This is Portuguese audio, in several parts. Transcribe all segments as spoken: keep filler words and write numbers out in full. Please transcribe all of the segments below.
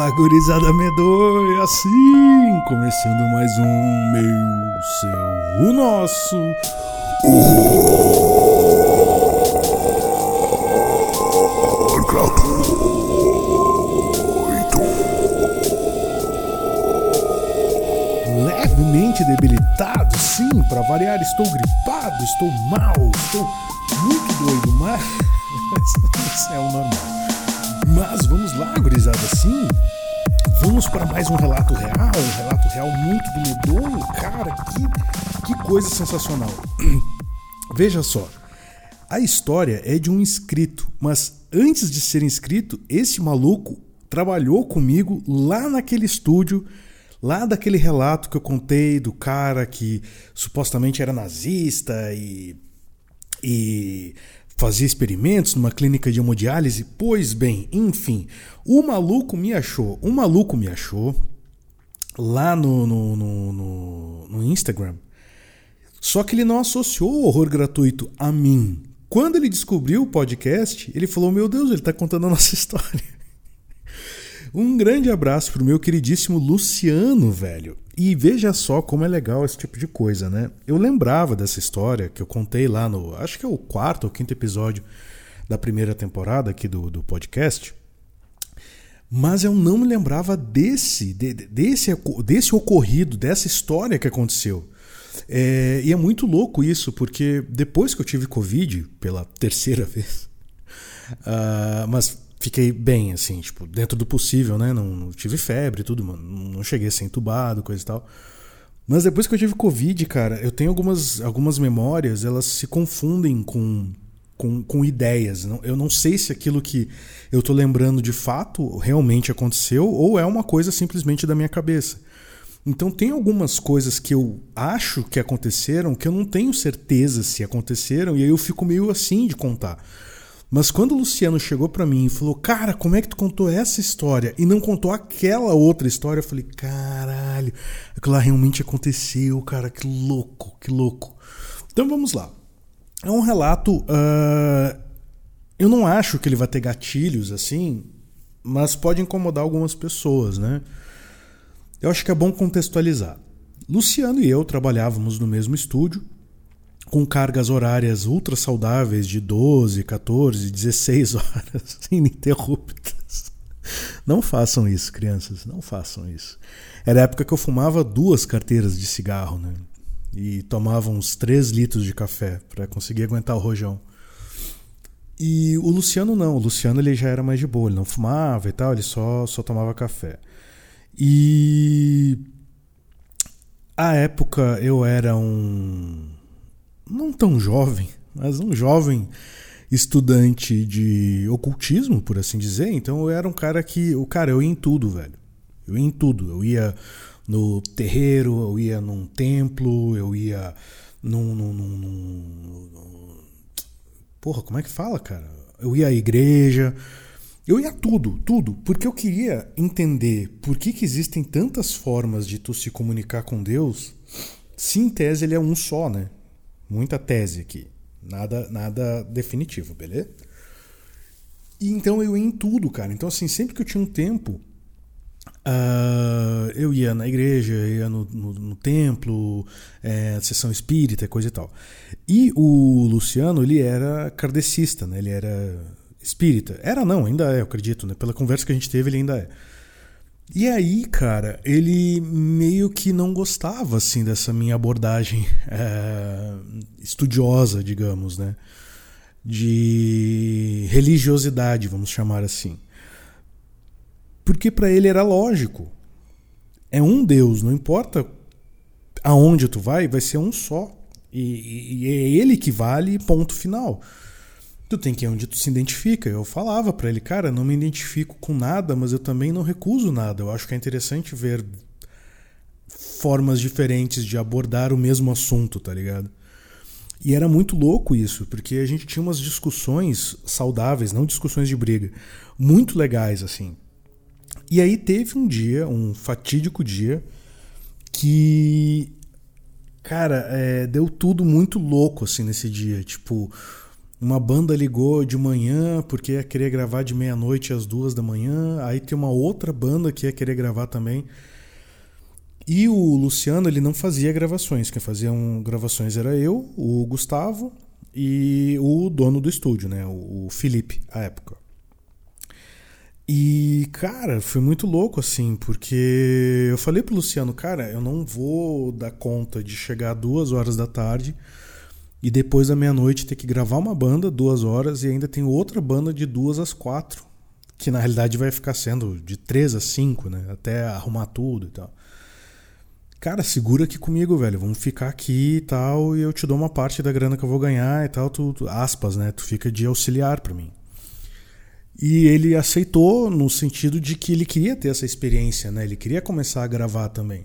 Fala, gurizada medonha, assim, começando mais um meu, seu, o nosso Horror Gratuito. Levemente debilitado, sim, para variar, estou gripado, estou mal, estou muito doido, mas isso é o normal. Mas vamos lá, gurizada, sim. Vamos para mais um relato real, um relato real muito do medonho, cara, que, que coisa sensacional. Veja só, a história é de um inscrito, mas antes de ser inscrito, esse maluco trabalhou comigo lá naquele estúdio, lá daquele relato que eu contei do cara que supostamente era nazista e... e fazia experimentos numa clínica de hemodiálise. Pois bem, enfim, o maluco me achou, o maluco me achou lá no, no, no, no, no Instagram, só que ele não associou o horror gratuito a mim. Quando ele descobriu o podcast, ele falou, meu Deus, ele está contando a nossa história. Um grande abraço pro meu queridíssimo Luciano, velho. E veja só como é legal esse tipo de coisa, né? Eu lembrava dessa história que eu contei lá no... acho que é o quarto ou quinto episódio da primeira temporada aqui do, do podcast. Mas eu não me lembrava desse, de, desse, desse ocorrido, dessa história que aconteceu. É, e é muito louco isso, porque depois que eu tive Covid, pela terceira vez... Uh, mas... fiquei bem, assim, tipo, dentro do possível, né? Não, não tive febre e tudo, mano. Não cheguei a ser entubado, coisa e tal. Mas depois que eu tive Covid, cara, eu tenho algumas, algumas memórias, elas se confundem com, com, com ideias. Eu não sei se aquilo que eu tô lembrando de fato realmente aconteceu ou é uma coisa simplesmente da minha cabeça. Então tem algumas coisas que eu acho que aconteceram que eu não tenho certeza se aconteceram e aí eu fico meio assim de contar. Mas quando o Luciano chegou pra mim e falou, cara, como é que tu contou essa história e não contou aquela outra história? Eu falei, caralho, aquilo lá realmente aconteceu, cara, que louco, que louco. Então vamos lá. É um relato, uh, eu não acho que ele vai ter gatilhos assim, mas pode incomodar algumas pessoas, né? Eu acho que é bom contextualizar. Luciano e eu trabalhávamos no mesmo estúdio, com cargas horárias ultra saudáveis de doze, quatorze, dezesseis horas ininterruptas. Não façam isso, crianças, não façam isso. Era a época que eu fumava duas carteiras de cigarro, né? E tomava uns três litros de café para conseguir aguentar o rojão. E o Luciano não, o Luciano ele já era mais de boa, ele não fumava e tal, ele só, só tomava café. E à época eu era um... não tão jovem, mas um jovem estudante de ocultismo, por assim dizer. Então eu era um cara que... o cara, eu ia em tudo, velho. Eu ia em tudo. Eu ia no terreiro, eu ia num templo, eu ia num... num, num, num... porra, como é que fala, cara? Eu ia à igreja. Eu ia tudo, tudo. Porque eu queria entender por que que existem tantas formas de tu se comunicar com Deus, se em tese ele é um só, né? Muita tese aqui. Nada, nada definitivo, beleza? E então eu ia em tudo, cara. Então, assim, sempre que eu tinha um tempo, uh, eu ia na igreja, ia no, no, no templo, é, sessão espírita, coisa e tal. E o Luciano, ele era kardecista, né? Ele era espírita. Era não, ainda é, eu acredito, né? Pela conversa que a gente teve, ele ainda é. E aí, cara, ele meio que não gostava, assim, dessa minha abordagem é, estudiosa, digamos, né? De religiosidade, vamos chamar assim. Porque para ele era lógico. É um Deus, não importa aonde tu vai, vai ser um só. E, e é ele que vale, ponto final. Tu tem que ir onde tu se identifica. Eu falava pra ele, cara, não me identifico com nada, mas eu também não recuso nada. Eu acho que é interessante ver formas diferentes de abordar o mesmo assunto, tá ligado? E era muito louco isso, porque a gente tinha umas discussões saudáveis, não discussões de briga, muito legais, assim. E aí teve um dia, um fatídico dia, que, cara, é, deu tudo muito louco, assim, nesse dia. Tipo... Uma banda ligou de manhã porque ia querer gravar de meia-noite às duas da manhã. Aí tem uma outra banda que ia querer gravar também. E o Luciano, ele não fazia gravações. Quem fazia um, gravações era eu, o Gustavo e o dono do estúdio, né? O, o Felipe, à época. E, cara, foi muito louco, assim, porque eu falei pro Luciano, cara, eu não vou dar conta de chegar duas horas da tarde e depois da meia-noite ter que gravar uma banda duas horas e ainda tem outra banda de duas às quatro, que na realidade vai ficar sendo de três às cinco, né? Até arrumar tudo e tal. Cara, segura aqui comigo, velho. Vamos ficar aqui e tal, e eu te dou uma parte da grana que eu vou ganhar e tal, tu, tu, aspas, né? Tu fica de auxiliar pra mim. E ele aceitou no sentido de que ele queria ter essa experiência, né? Ele queria começar a gravar também.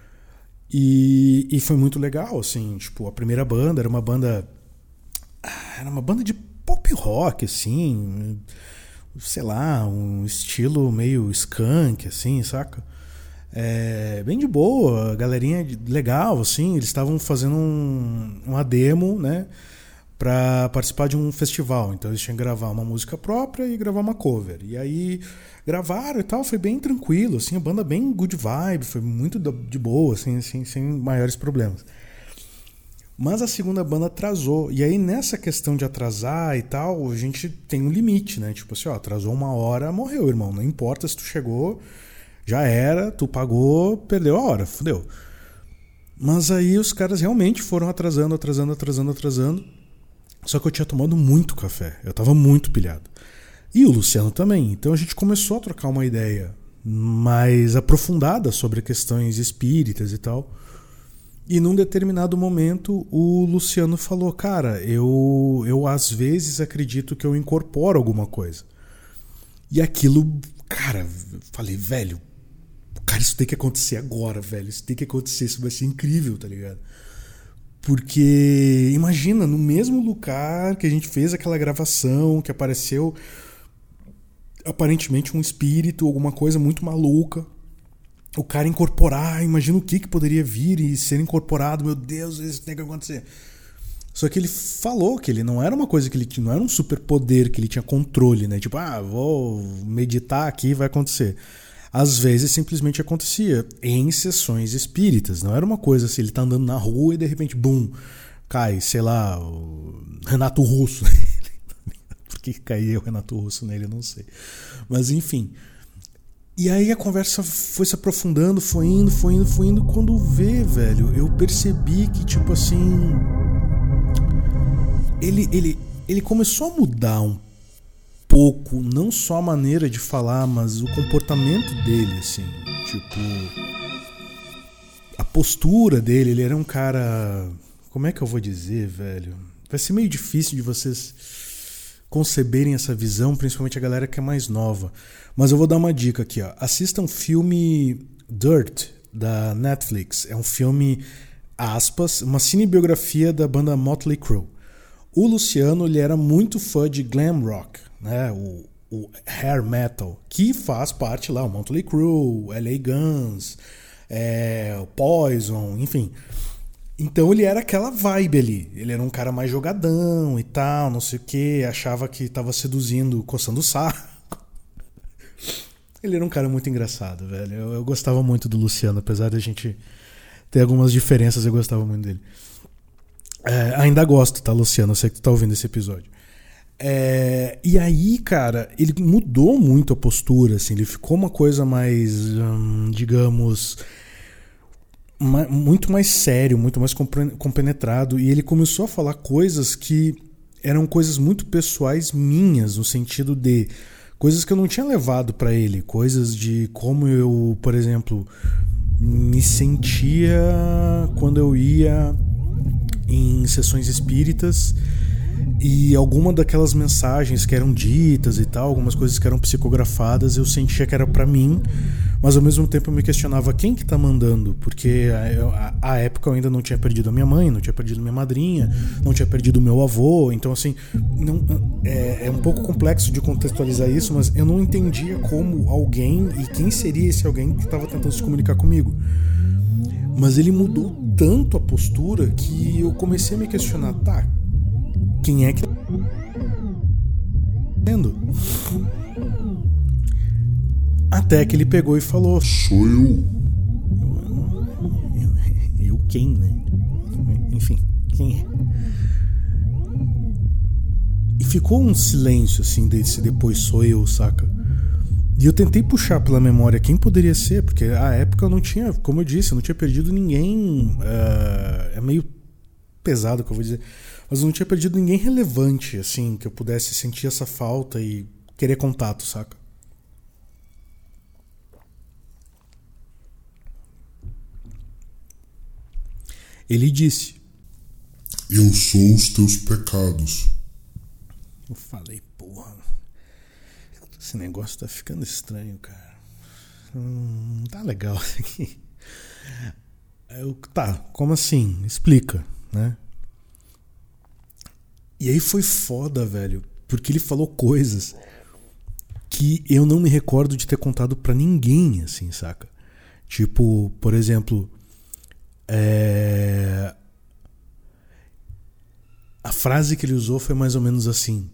E, e foi muito legal, assim, tipo, a primeira banda era uma banda... Era uma banda de pop rock, assim, sei lá, um estilo meio skunk, assim, saca? É, bem de boa, galerinha legal, assim, eles estavam fazendo um, uma demo, né, pra participar de um festival, então eles tinham que gravar uma música própria e gravar uma cover, e aí gravaram e tal, foi bem tranquilo, assim, a banda bem good vibe, foi muito de boa, assim, assim, sem maiores problemas. Mas a segunda banda atrasou, e aí nessa questão de atrasar e tal, a gente tem um limite, né, tipo assim, ó, atrasou uma hora, morreu, irmão, não importa se tu chegou... Já era, tu pagou, perdeu a hora, fodeu. Mas aí os caras realmente foram atrasando, atrasando, atrasando, atrasando. Só que eu tinha tomado muito café, eu tava muito pilhado. E o Luciano também. Então a gente começou a trocar uma ideia mais aprofundada sobre questões espíritas e tal. E num determinado momento o Luciano falou, cara, eu, eu às vezes acredito que eu incorporo alguma coisa. E aquilo, cara, falei, velho, cara, isso tem que acontecer agora, velho. Isso tem que acontecer, isso vai ser incrível, tá ligado? Porque, imagina, no mesmo lugar que a gente fez aquela gravação, que apareceu aparentemente um espírito, alguma coisa muito maluca, o cara incorporar, imagina o que, que poderia vir e ser incorporado, meu Deus, isso tem que acontecer. Só que ele falou que ele não era uma coisa que ele tinha, não era um superpoder que ele tinha controle, né? Tipo, ah, vou meditar aqui e vai acontecer. Às vezes simplesmente acontecia em sessões espíritas, não era uma coisa assim, ele tá andando na rua e de repente, bum, cai, sei lá, o Renato Russo. Por que caía o Renato Russo nele, eu não sei. Mas enfim. E aí a conversa foi se aprofundando, foi indo, foi indo, foi indo. Quando vê, velho, eu percebi que, tipo assim, ele, ele, ele começou a mudar um pouco, não só a maneira de falar, mas o comportamento dele, assim, tipo, a postura dele. Ele era um cara, como é que eu vou dizer, velho? Vai ser meio difícil de vocês conceberem essa visão, principalmente a galera que é mais nova. Mas eu vou dar uma dica aqui, ó. Assista um filme Dirt, da Netflix. É um filme, aspas, uma cinebiografia da banda Motley Crue. O Luciano, ele era muito fã de glam rock, né? O, o hair metal, que faz parte lá, o Motley Crue, L A Guns, é, o Poison, enfim. Então ele era aquela vibe ali. Ele era um cara mais jogadão e tal, não sei o que, achava que tava seduzindo, coçando o saco. Ele era um cara muito engraçado, velho. Eu, eu gostava muito do Luciano, apesar de a gente ter algumas diferenças, eu gostava muito dele. É, ainda gosto, tá, Luciano? Eu sei que tu tá ouvindo esse episódio. É, e aí, cara, ele mudou muito a postura, assim. Ele ficou uma coisa mais, hum, digamos, ma- muito mais sério, muito mais compre- compenetrado. E ele começou a falar coisas que eram coisas muito pessoais minhas, no sentido de coisas que eu não tinha levado pra ele, coisas de como eu, por exemplo, me sentia quando eu ia em sessões espíritas e alguma daquelas mensagens que eram ditas e tal, algumas coisas que eram psicografadas, eu sentia que era pra mim, mas ao mesmo tempo eu me questionava quem que tá mandando, porque à época eu ainda não tinha perdido a minha mãe, não tinha perdido minha madrinha, não tinha perdido o meu avô, então assim, não, é, é um pouco complexo de contextualizar isso, mas eu não entendia como alguém, e quem seria esse alguém que estava tentando se comunicar comigo. Mas ele mudou tanto a postura que eu comecei a me questionar, tá, quem é que Até que ele pegou e falou: Sou eu. Eu, eu, eu quem, né? Enfim, quem é? E ficou um silêncio assim desse depois sou eu, saca? E eu tentei puxar pela memória quem poderia ser, porque à época eu não tinha, como eu disse, eu não tinha perdido ninguém. Uh, é meio pesado o que eu vou dizer, mas eu não tinha perdido ninguém relevante, assim, que eu pudesse sentir essa falta e querer contato, saca? Ele disse: Eu sou os teus pecados. Eu falei, porra, esse negócio tá ficando estranho, cara. Não tá legal isso aqui. Eu, tá, como assim? Explica, né? E aí foi foda, velho, porque ele falou coisas que eu não me recordo de ter contado pra ninguém, assim, saca? Tipo, por exemplo, é... a frase que ele usou foi mais ou menos assim: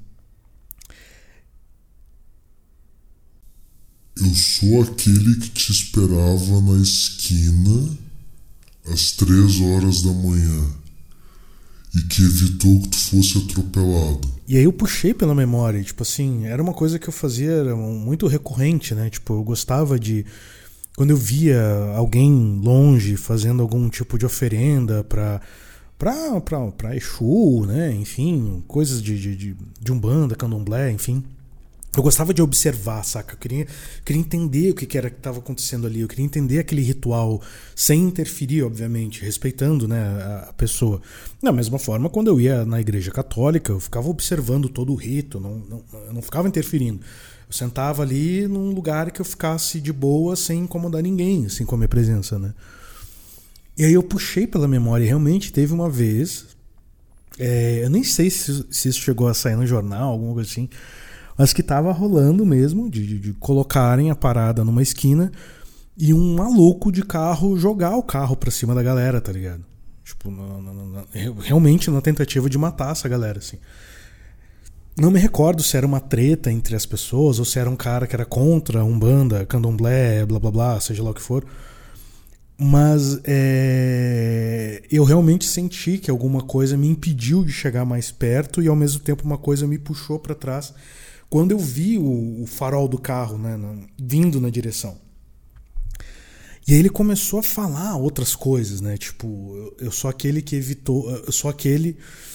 Eu sou aquele que te esperava na esquina às três horas da manhã e que evitou que tu fosse atropelado. E aí eu puxei pela memória, tipo assim, era uma coisa que eu fazia, era muito recorrente, né? Tipo, eu gostava de, quando eu via alguém longe fazendo algum tipo de oferenda pra, pra, pra, pra Exu, né? Enfim, coisas de, de, de, de Umbanda, Candomblé, enfim. Eu gostava de observar, saca? Eu queria, queria entender o que, que era que estava acontecendo ali. Eu queria entender aquele ritual sem interferir, obviamente, respeitando, né, a, a pessoa. Da mesma forma, quando eu ia na igreja católica, eu ficava observando todo o rito, não, não, eu não ficava interferindo. Eu sentava ali num lugar que eu ficasse de boa, sem incomodar ninguém, assim, com a minha presença, né? E aí eu puxei pela memória, e realmente teve uma vez, é, eu nem sei se, se isso chegou a sair no jornal, alguma coisa assim, mas que tava rolando mesmo, de, de, de colocarem a parada numa esquina e um maluco de carro jogar o carro pra cima da galera, tá ligado? Tipo, na, na, na, realmente na tentativa de matar essa galera, assim. Não me recordo se era uma treta entre as pessoas ou se era um cara que era contra Umbanda, Candomblé, blá blá blá, seja lá o que for. Mas é, eu realmente senti que alguma coisa me impediu de chegar mais perto e ao mesmo tempo uma coisa me puxou pra trás quando eu vi o, o farol do carro, né, na, vindo na direção. E aí ele começou a falar outras coisas, né? Tipo, eu, eu sou aquele que evitou, eu sou aquele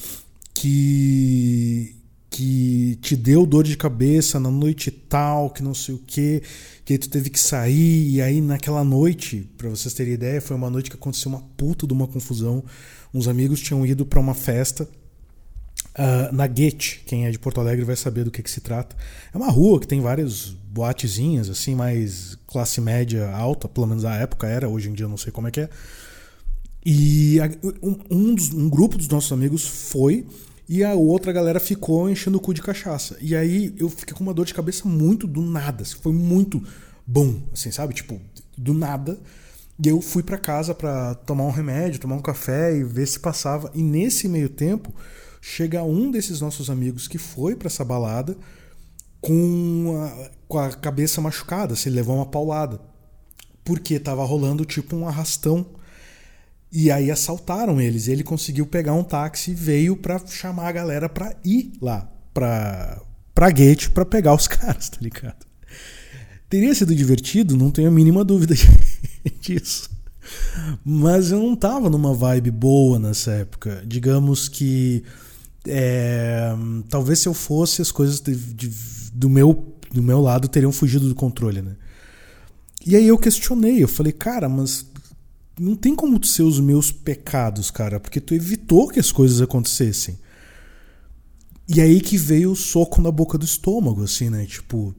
que que te deu dor de cabeça na noite tal, que não sei o quê, que aí tu teve que sair, e aí naquela noite, pra vocês terem ideia, foi uma noite que aconteceu uma puta de uma confusão. Uns amigos tinham ido pra uma festa Uh, na Guete, quem é de Porto Alegre vai saber do que, que se trata. É uma rua que tem várias boatezinhas, assim, mais classe média alta, pelo menos na época era, hoje em dia eu não sei como é que é. E a, um, um, dos, um grupo dos nossos amigos foi e a outra galera ficou enchendo o cu de cachaça. E aí eu fiquei com uma dor de cabeça muito do nada, assim, foi muito bom, assim, sabe? Tipo, do nada. E eu fui pra casa pra tomar um remédio, tomar um café e ver se passava. E nesse meio tempo chega um desses nossos amigos que foi pra essa balada com a, com a cabeça machucada, se ele levou uma paulada, porque tava rolando tipo um arrastão, e aí assaltaram eles, e ele conseguiu pegar um táxi e veio pra chamar a galera pra ir lá pra, pra Gate pra pegar os caras, tá ligado? Teria sido divertido, não tenho a mínima dúvida disso. Mas eu não tava numa vibe boa nessa época. Digamos que É, talvez se eu fosse, as coisas de, de, do, meu, do meu lado teriam fugido do controle, né? E aí eu questionei, eu falei, cara, mas não tem como ser os meus pecados, cara, porque tu evitou que as coisas acontecessem. E aí que veio o soco na boca do estômago, assim, né? Tipo,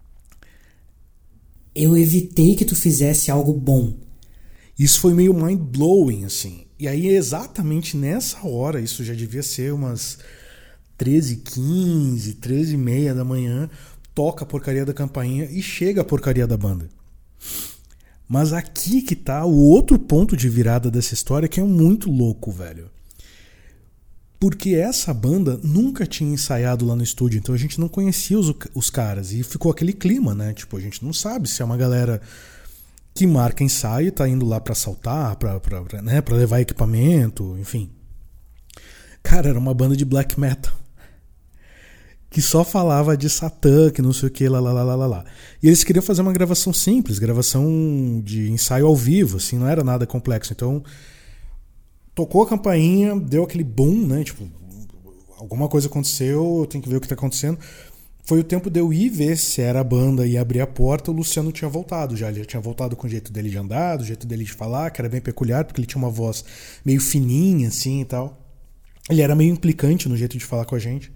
eu evitei que tu fizesse algo bom. Isso foi meio mind-blowing, assim. E aí, exatamente nessa hora, isso já devia ser umas treze e quinze, treze e meia da manhã, toca a porcaria da campainha e chega a porcaria da banda. Mas aqui que tá o outro ponto de virada dessa história, que é muito louco, velho. Porque essa banda nunca tinha ensaiado lá no estúdio, então a gente não conhecia os, os caras. E ficou aquele clima, né? Tipo, a gente não sabe se é uma galera que marca ensaio e tá indo lá pra assaltar, pra, pra, pra, né? Pra levar equipamento, enfim. Cara, era uma banda de black metal. Que só falava de Satã, que não sei o que, lá, lá, lá, lá, lá. E eles queriam fazer uma gravação simples, gravação de ensaio ao vivo, assim, não era nada complexo. Então, tocou a campainha, deu aquele boom, né? Tipo, alguma coisa aconteceu, eu tenho que ver o que tá acontecendo. Foi o tempo de eu ir ver se era a banda e abrir a porta, o Luciano tinha voltado já. Ele já tinha voltado com o jeito dele de andar, do jeito dele de falar, que era bem peculiar, porque ele tinha uma voz meio fininha, assim, e tal. Ele era meio implicante no jeito de falar com a gente.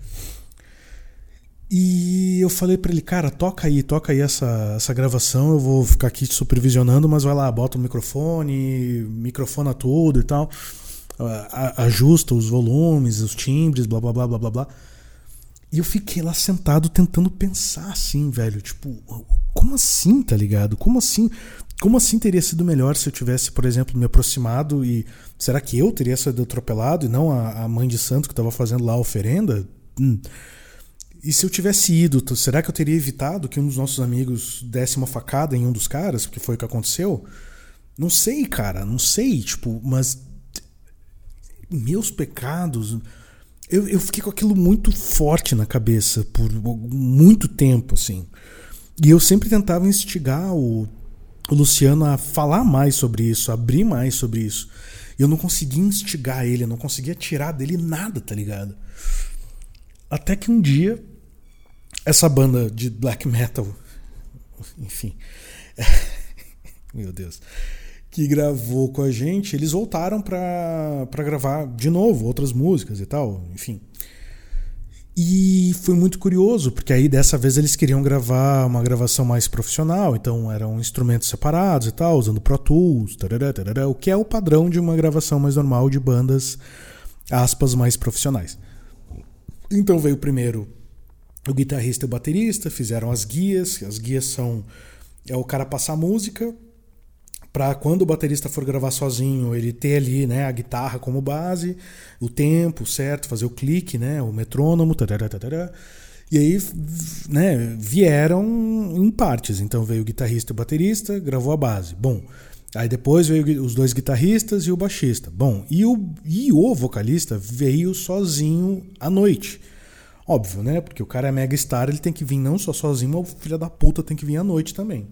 E eu falei pra ele, cara, toca aí, toca aí essa, essa gravação, eu vou ficar aqui te supervisionando, mas vai lá, bota o microfone, microfona tudo e tal, ajusta os volumes, os timbres, blá blá blá blá blá blá. E eu fiquei lá sentado tentando pensar assim, velho, tipo, como assim, tá ligado? Como assim? Como assim teria sido melhor se eu tivesse, por exemplo, me aproximado e será que eu teria sido atropelado e não a, a mãe de santo que tava fazendo lá a oferenda? Hum. E se eu tivesse ido, será que eu teria evitado que um dos nossos amigos desse uma facada em um dos caras? Porque foi o que aconteceu? Não sei, cara, não sei, tipo, mas meus pecados, eu, eu fiquei com aquilo muito forte na cabeça por muito tempo, assim. E eu sempre tentava instigar o, o Luciano a falar mais sobre isso, a abrir mais sobre isso. E eu não conseguia instigar ele, eu não conseguia tirar dele nada, tá ligado? Até que um dia essa banda de black metal, enfim, meu Deus, que gravou com a gente, eles voltaram pra, pra gravar de novo outras músicas e tal, enfim. E foi muito curioso, porque aí dessa vez eles queriam gravar uma gravação mais profissional, então eram instrumentos separados e tal, usando Pro Tools, tarará, tarará, o que é o padrão de uma gravação mais normal de bandas, aspas, mais profissionais. Então veio primeiro o guitarrista e o baterista, fizeram as guias. As guias são é o cara passar música para quando o baterista for gravar sozinho, ele ter ali, né, a guitarra como base, o tempo certo, fazer o clique, né, o metrônomo, tarará, tarará. E aí, né, vieram em partes. Então veio o guitarrista e o baterista, gravou a base. Bom, aí depois veio os dois guitarristas e o baixista. Bom, e o, e o vocalista veio sozinho à noite. Óbvio, né? Porque o cara é mega star, ele tem que vir não só sozinho, mas o filho da puta tem que vir à noite também.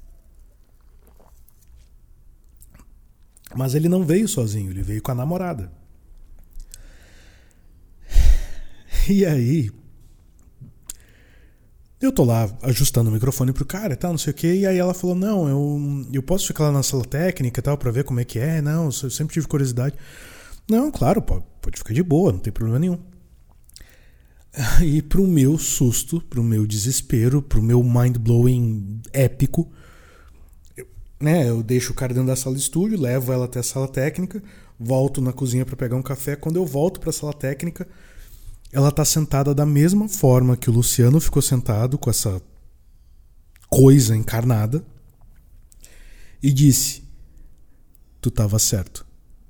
Mas ele não veio sozinho, ele veio com a namorada. E aí, eu tô lá ajustando o microfone pro cara e tal, não sei o que, e aí ela falou, não, eu, eu posso ficar lá na sala técnica e tal, pra ver como é que é, não, eu sempre tive curiosidade. Não, claro, pode, pode ficar de boa, não tem problema nenhum. E pro meu susto, pro meu desespero, pro meu mind-blowing épico, eu, né, eu deixo o cara dentro da sala de estúdio, levo ela até a sala técnica, volto na cozinha pra pegar um café. Quando eu volto pra sala técnica, ela tá sentada da mesma forma que o Luciano ficou sentado, com essa coisa encarnada, e disse, tu tava certo.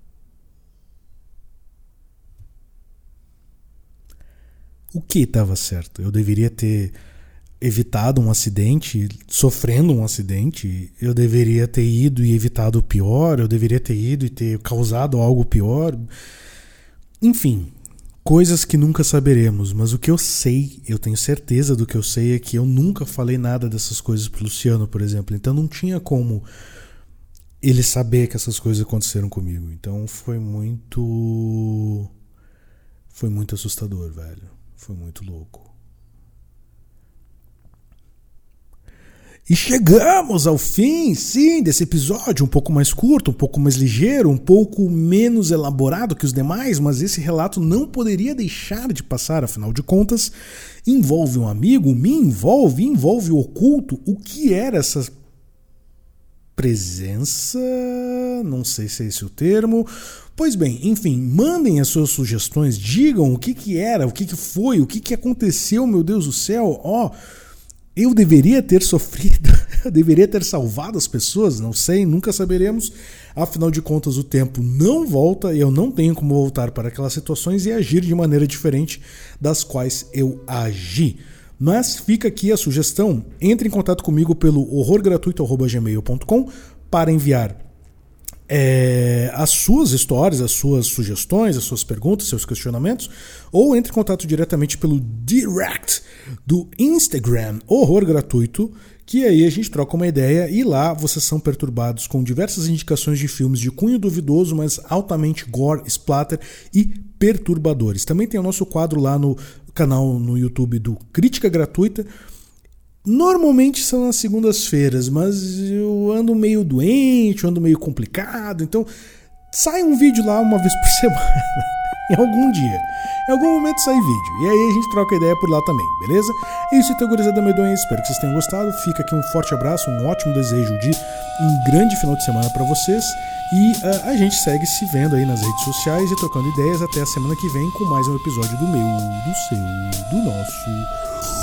O que estava certo? Eu deveria ter evitado um acidente, sofrendo um acidente, eu deveria ter ido e evitado o pior, eu deveria ter ido e ter causado algo pior. Enfim, coisas que nunca saberemos, mas o que eu sei, eu tenho certeza do que eu sei, é que eu nunca falei nada dessas coisas pro Luciano, por exemplo, então não tinha como ele saber que essas coisas aconteceram comigo. Então foi muito... foi muito assustador, velho. Foi muito louco. E chegamos ao fim, sim, desse episódio, um pouco mais curto, um pouco mais ligeiro, um pouco menos elaborado que os demais, mas esse relato não poderia deixar de passar, afinal de contas, envolve um amigo, me envolve, envolve o oculto. O que era essa presença? Não sei se é esse o termo. Pois bem, enfim, mandem as suas sugestões, digam o que que era, o que que foi, o que que aconteceu, meu Deus do céu, ó, oh, eu deveria ter sofrido, Eu deveria ter salvado as pessoas? Não sei, nunca saberemos. Afinal de contas, o tempo não volta e eu não tenho como voltar para aquelas situações e agir de maneira diferente das quais eu agi. Mas fica aqui a sugestão, entre em contato comigo pelo horror gratuito arroba gmail ponto com para enviar é, as suas histórias, as suas sugestões, as suas perguntas, seus questionamentos, ou entre em contato diretamente pelo direct do Instagram Horror Gratuito, que aí a gente troca uma ideia e lá vocês são perturbados com diversas indicações de filmes de cunho duvidoso, mas altamente gore, splatter e perturbadores. Também tem o nosso quadro lá no canal no YouTube do Crítica Gratuita. Normalmente são nas segundas-feiras, mas eu ando meio doente, eu ando meio complicado, então sai um vídeo lá uma vez por semana, em algum dia. Em algum momento sai vídeo, e aí a gente troca ideia por lá também, beleza? É isso então, gurizada medonha, espero que vocês tenham gostado. Fica aqui um forte abraço, um ótimo desejo de um grande final de semana para vocês. E uh, a gente segue se vendo aí nas redes sociais e trocando ideias até a semana que vem com mais um episódio do meu, do seu, do nosso